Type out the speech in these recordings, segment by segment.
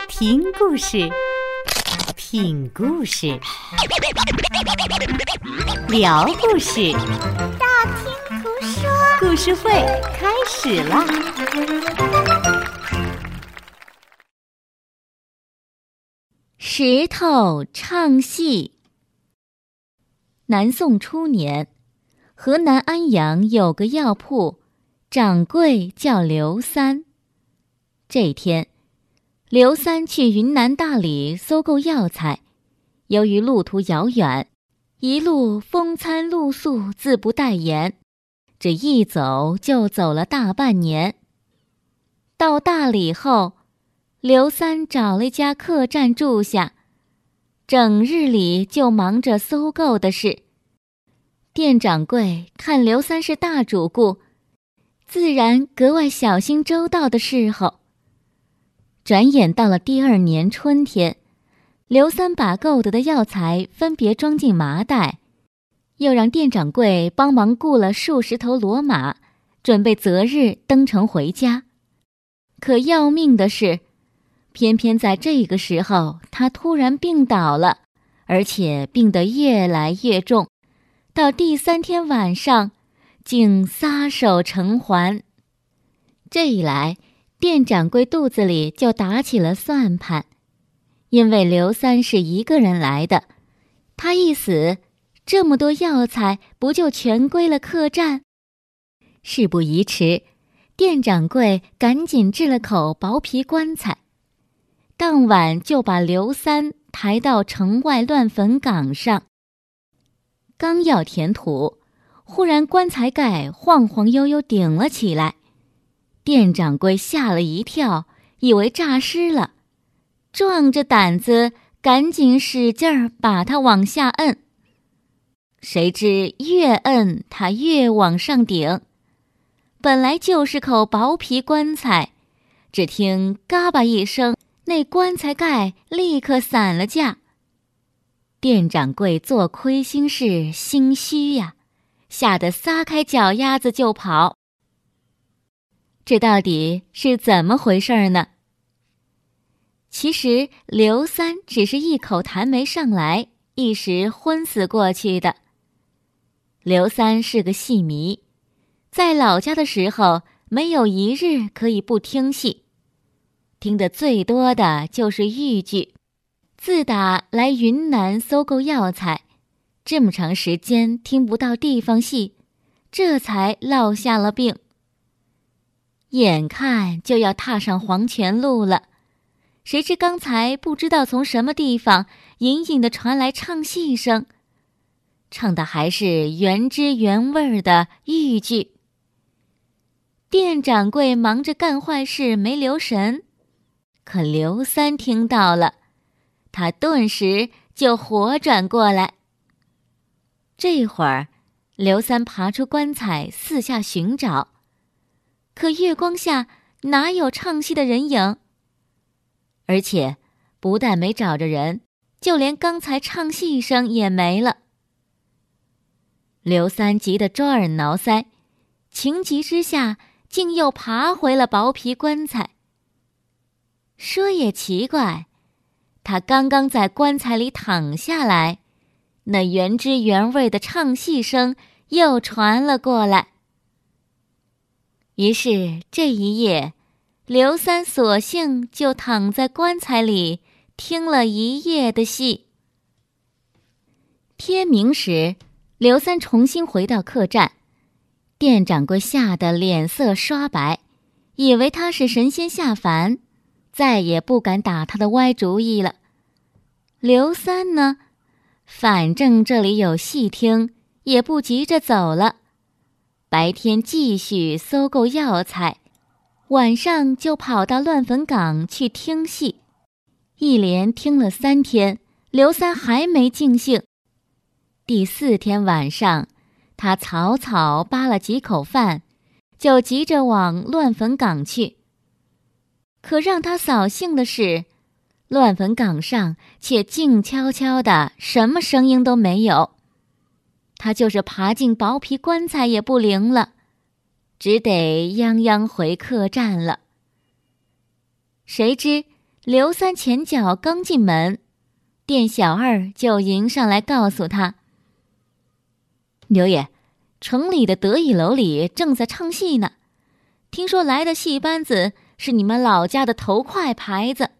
听故事，品故事，聊故事， 道听途说， 故事会开始啦！石头唱戏。南宋初年，河南安阳有个药铺，掌柜叫刘三。这天，刘三去云南大理搜购药材，由于路途遥远，一路风餐露宿，自不待言，这一走就走了大半年。到大理后，刘三找了一家客栈住下，整日里就忙着搜购的事。店掌柜看刘三是大主顾，自然格外小心周到的侍候。转眼到了第二年春天，刘三把购得的药材分别装进麻袋，又让店掌柜帮忙雇了数十头骡马，准备择日登城回家。可要命的是，偏偏在这个时候，他突然病倒了，而且病得越来越重，到第3天晚上，竟撒手成寰。这一来，店掌柜肚子里就打起了算盘，因为刘三是一个人来的，他一死，这么多药材不就全归了客栈？事不宜迟，店掌柜赶紧制了口薄皮棺材，当晚就把刘三抬到城外乱坟岗上。刚要填土，忽然棺材盖晃晃悠悠顶了起来，店掌柜吓了一跳，以为诈尸了，壮着胆子赶紧使劲儿把它往下摁。谁知越摁它越往上顶，本来就是口薄皮棺材，只听嘎巴一声，那棺材盖立刻散了架。店掌柜做亏心事，心虚呀，吓得撒开脚丫子就跑。这到底是怎么回事呢？其实刘三只是一口痰没上来，一时昏死过去的。刘三是个戏迷，在老家的时候没有一日可以不听戏，听得最多的就是豫剧。自打来云南搜购药材，这么长时间听不到地方戏，这才落下了病。眼看就要踏上黄泉路了，谁知刚才不知道从什么地方隐隐地传来唱戏声，唱的还是原汁原味的豫剧。店掌柜忙着干坏事没留神，可刘三听到了，他顿时就活转过来。这会儿，刘三爬出棺材四下寻找，可月光下哪有唱戏的人影？而且不但没找着人，就连刚才唱戏声也没了。刘三急得抓耳挠腮，情急之下竟又爬回了薄皮棺材。说也奇怪，他刚刚在棺材里躺下来，那原汁原味的唱戏声又传了过来。于是这一夜，刘三索性就躺在棺材里听了一夜的戏。天明时，刘三重新回到客栈，店掌柜吓得脸色刷白，以为他是神仙下凡，再也不敢打他的歪主意了。刘三呢，反正这里有戏听，也不急着走了，白天继续搜购药材，晚上就跑到乱坟岗去听戏。一连听了3天，刘三还没尽兴。第4天晚上，他草草扒了几口饭，就急着往乱坟岗去。可让他扫兴的是，乱坟岗上却静悄悄的，什么声音都没有。他就是爬进薄皮棺材也不灵了，只得泱泱回客栈了。谁知刘三前脚刚进门，店小二就迎上来告诉他：刘爷，城里的得意楼里正在唱戏呢，听说来的戏班子是你们老家的头块牌子。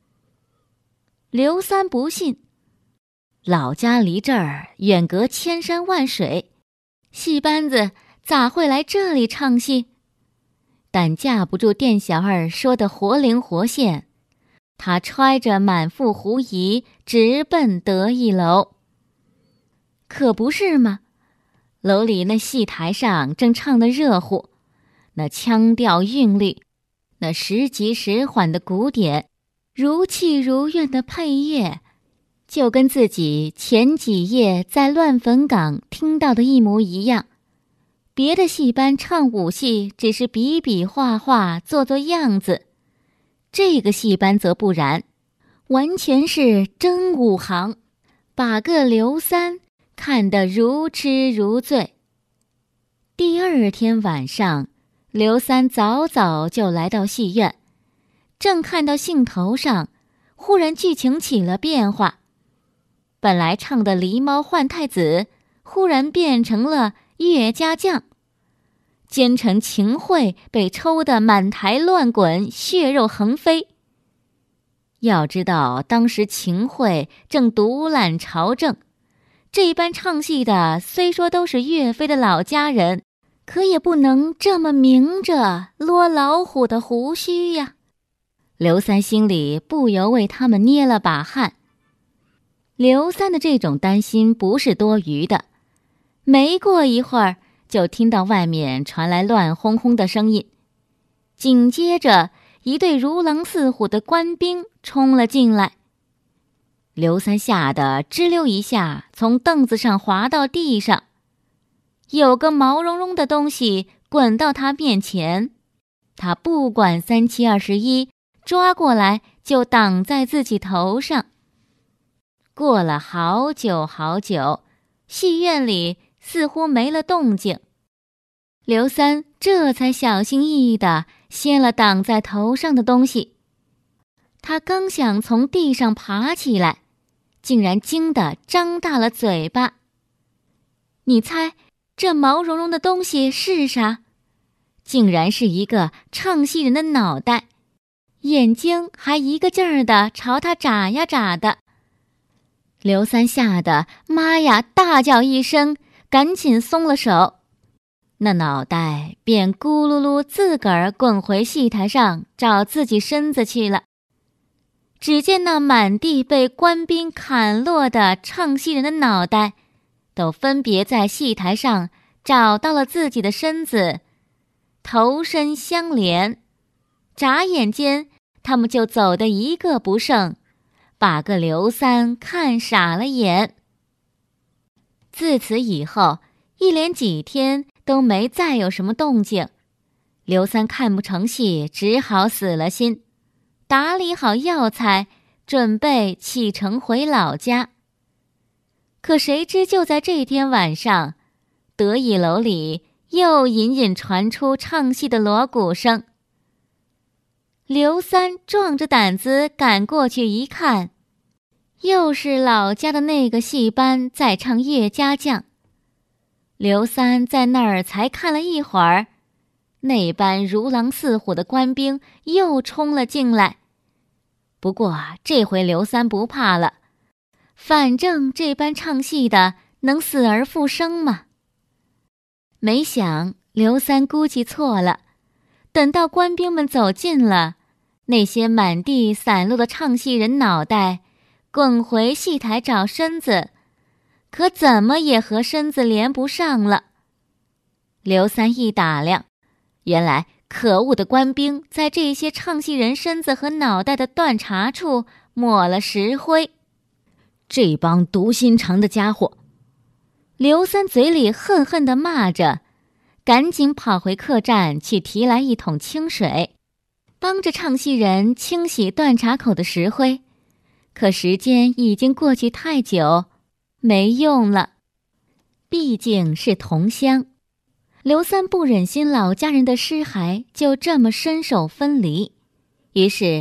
刘三不信，老家离这儿远隔千山万水，戏班子咋会来这里唱戏？但架不住店小二说的活灵活现，他揣着满腹狐疑直奔得意楼。可不是吗？楼里那戏台上正唱得热乎，那腔调韵律，那时急时缓的鼓点，如泣如愿的配乐，就跟自己前几夜在乱坟岗听到的一模一样。别的戏班唱武戏只是比比划划做做样子，这个戏班则不然，完全是真武行，把个刘三看得如痴如醉。第二天晚上，刘三早早就来到戏院，正看到兴头上，忽然剧情起了变化。本来唱的狸猫换太子，忽然变成了岳家将。奸臣秦桧被抽得满台乱滚，血肉横飞。要知道当时秦桧正独揽朝政，这般唱戏的虽说都是岳飞的老家人，可也不能这么明着撸老虎的胡须呀。刘三心里不由为他们捏了把汗。刘三的这种担心不是多余的，没过一会儿就听到外面传来乱哄哄的声音，紧接着一队如狼似虎的官兵冲了进来。刘三吓得吱溜一下从凳子上滑到地上，有个毛茸茸的东西滚到他面前，他不管3七21，抓过来就挡在自己头上。过了好久好久，戏院里似乎没了动静，刘三这才小心翼翼地掀了挡在头上的东西。他刚想从地上爬起来，竟然惊得张大了嘴巴。你猜这毛茸茸的东西是啥？竟然是一个唱戏人的脑袋，眼睛还一个劲儿地朝他眨呀眨的。刘三吓得妈呀大叫一声，赶紧松了手，那脑袋便咕噜噜自个儿滚回戏台上找自己身子去了。只见那满地被官兵砍落的唱戏人的脑袋，都分别在戏台上找到了自己的身子，头身相连。眨眼间，他们就走得一个不剩，把个刘三看傻了眼。自此以后，一连几天都没再有什么动静。刘三看不成戏，只好死了心，打理好药材，准备启程回老家。可谁知就在这天晚上，得意楼里又隐隐传出唱戏的锣鼓声。刘三壮着胆子赶过去一看，又是老家的那个戏班在唱岳家将。刘三在那儿才看了一会儿，那班如狼似虎的官兵又冲了进来。不过这回刘三不怕了，反正这班唱戏的能死而复生吗？没想刘三估计错了，等到官兵们走近了，那些满地散落的唱戏人脑袋滚回戏台找身子，可怎么也和身子连不上了。刘三一打量，原来可恶的官兵在这些唱戏人身子和脑袋的断茬处抹了石灰。这帮毒心肠的家伙！刘三嘴里恨恨地骂着，赶紧跑回客栈去提来一桶清水，帮着唱戏人清洗断茬口的石灰。可时间已经过去太久，没用了。毕竟是同乡，刘三不忍心老家人的尸骸就这么身首分离，于是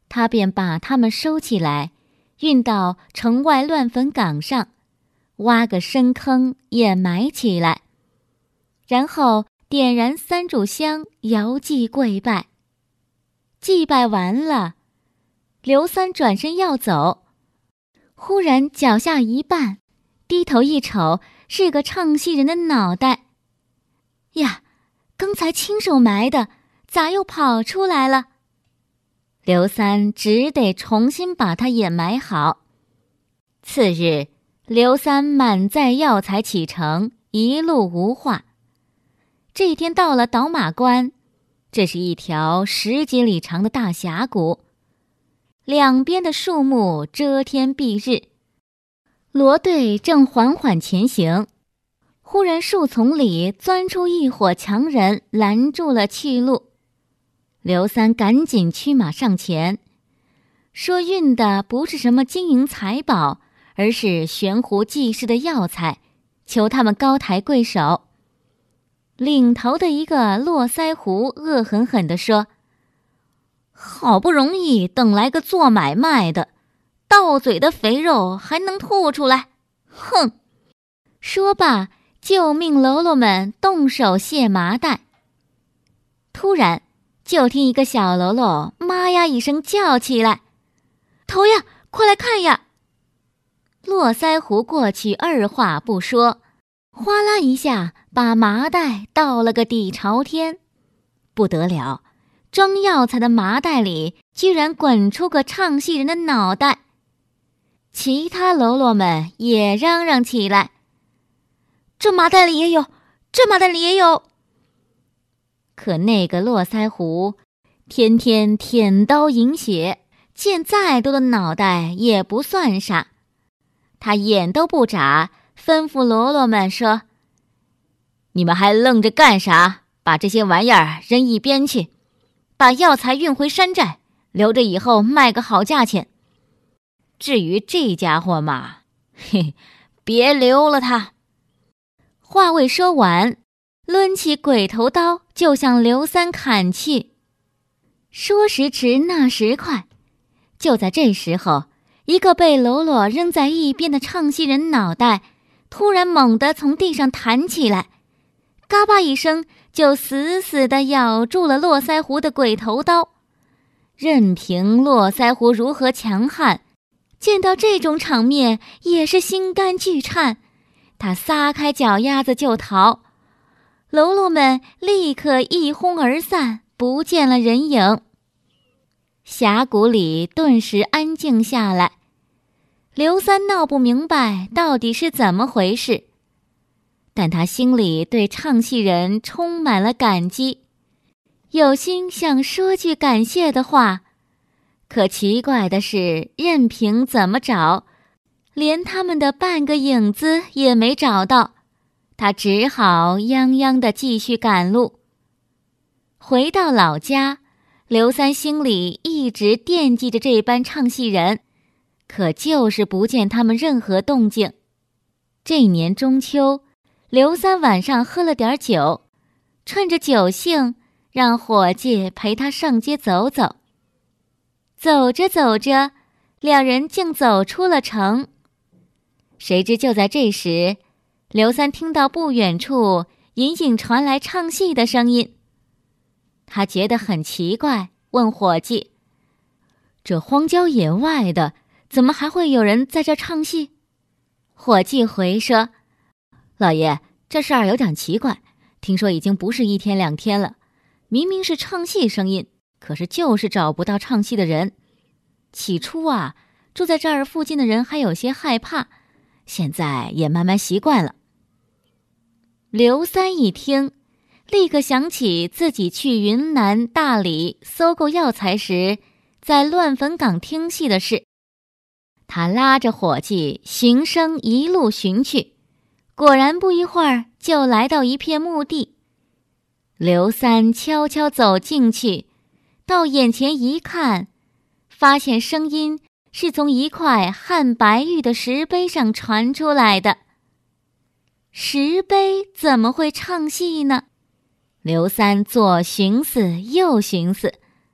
他便把它们收起来，运到城外乱坟岗上，挖个深坑掩埋起来，然后点燃3炷香，摇祭跪拜。祭拜完了，刘三转身要走，忽然脚下一绊，低头一瞅，是个唱戏人的脑袋。呀，刚才亲手埋的，咋又跑出来了？刘三只得重新把它掩埋好。次日，刘三满载药材启程，一路无话。这天到了倒马关，这是一条10几里长的大峡谷，两边的树木遮天蔽日。骡队正缓缓前行，忽然树丛里钻出一伙强人，拦住了去路。刘三赶紧驱马上前，说运的不是什么金银财宝，而是悬壶济世的药材，求他们高抬贵手。领头的一个络腮胡恶狠狠地说：“好不容易等来个做买卖的，到嘴的肥肉还能吐出来，哼！”说罢，就命喽啰们动手卸麻袋。突然，就听一个小喽啰妈呀一声叫起来：“头呀，快来看呀！”络腮胡过去，二话不说，哗啦一下把麻袋倒了个底朝天。不得了，装药材的麻袋里居然滚出个唱戏人的脑袋。其他喽啰们也嚷嚷起来：“这麻袋里也有，这麻袋里也有！”可那个络腮胡天天舔刀饮血，见再多的脑袋也不算啥。他眼都不眨，吩咐喽啰们说：“你们还愣着干啥？把这些玩意儿扔一边去，把药材运回山寨，留着以后卖个好价钱。至于这家伙嘛，嘿，别留了他。”话未说完，抡起鬼头刀就向刘三砍去。说时迟，那时快，就在这时候，一个被喽啰扔在一边的唱戏人脑袋突然猛地从地上弹起来，嘎巴一声就死死地咬住了络腮胡的鬼头刀。任凭络腮胡如何强悍，见到这种场面也是心肝俱颤，他撒开脚丫子就逃。喽啰们立刻一哄而散，不见了人影。峡谷里顿时安静下来。刘三闹不明白到底是怎么回事，但他心里对唱戏人充满了感激，有心想说句感谢的话，可奇怪的是，任凭怎么找，连他们的半个影子也没找到。他只好泱泱地继续赶路。回到老家，刘三心里一直惦记着这班唱戏人，可就是不见他们任何动静。这年中秋，刘三晚上喝了点酒，趁着酒兴，让伙计陪他上街走走。走着走着，两人竟走出了城。谁知就在这时，刘三听到不远处隐隐传来唱戏的声音。他觉得很奇怪，问伙计：“这荒郊野外的，怎么还会有人在这唱戏？”伙计回说：“老爷，这事儿有点奇怪，听说已经不是1天2天了，明明是唱戏声音，可是就是找不到唱戏的人。起初啊，住在这儿附近的人还有些害怕，现在也慢慢习惯了。”刘三一听，立刻想起自己去云南大理搜购药材时，在乱坟岗听戏的事。他拉着伙计循声一路寻去，果然不一会儿就来到一片墓地。刘三悄悄走进去，到眼前一看，发现声音是从一块汉白玉的石碑上传出来的。石碑怎么会唱戏呢？刘三左寻思右寻思，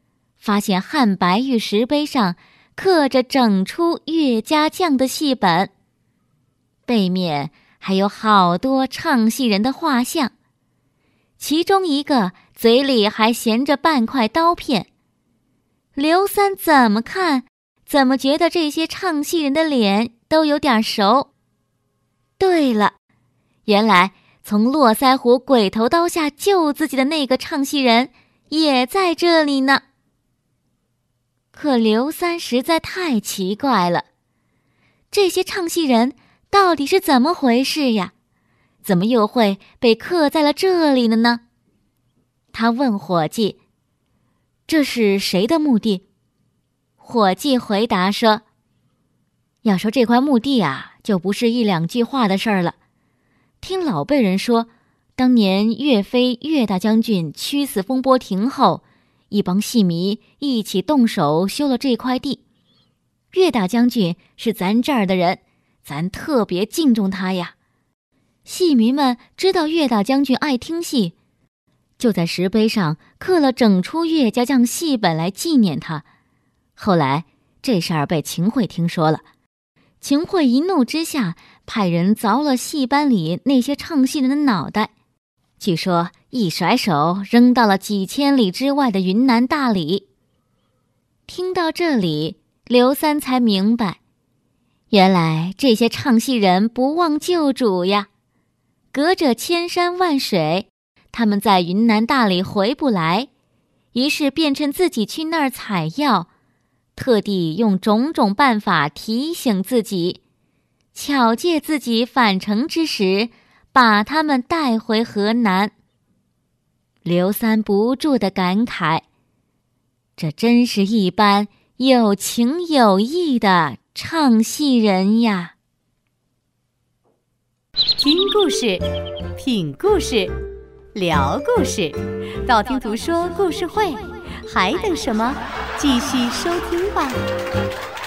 发现汉白玉石碑上刻着整出岳家将的戏本，背面还有好多唱戏人的画像，其中一个嘴里还衔着半块刀片。刘三怎么看怎么觉得这些唱戏人的脸都有点熟。对了，原来从络腮胡鬼头刀下救自己的那个唱戏人也在这里呢。可刘三实在太奇怪了，这些唱戏人到底是怎么回事呀？怎么又会被刻在了这里了呢？他问伙计：“这是谁的墓地？”伙计回答说：“要说这块墓地啊，就不是一两句话的事儿了。听老辈人说，当年岳飞岳大将军屈死风波亭后，一帮戏迷一起动手修了这块地。岳大将军是咱这儿的人，咱特别敬重他呀。戏迷们知道岳大将军爱听戏，就在石碑上刻了整出岳家将戏本来纪念他。后来这事儿被秦桧听说了，秦桧一怒之下派人凿了戏班里那些唱戏人的脑袋，据说一甩手扔到了几千里之外的云南大理。听到这里，刘三才明白，原来这些唱戏人不忘救主呀，隔着千山万水，他们在云南大理回不来，于是便趁自己去那儿采药，特地用种种办法提醒自己，巧借自己返程之时，把他们带回河南。刘三不住地感慨，这真是一般有情有义的唱戏人呀。 听故事，品故事，聊故事，道听途说故事会，还等什么？继续收听吧。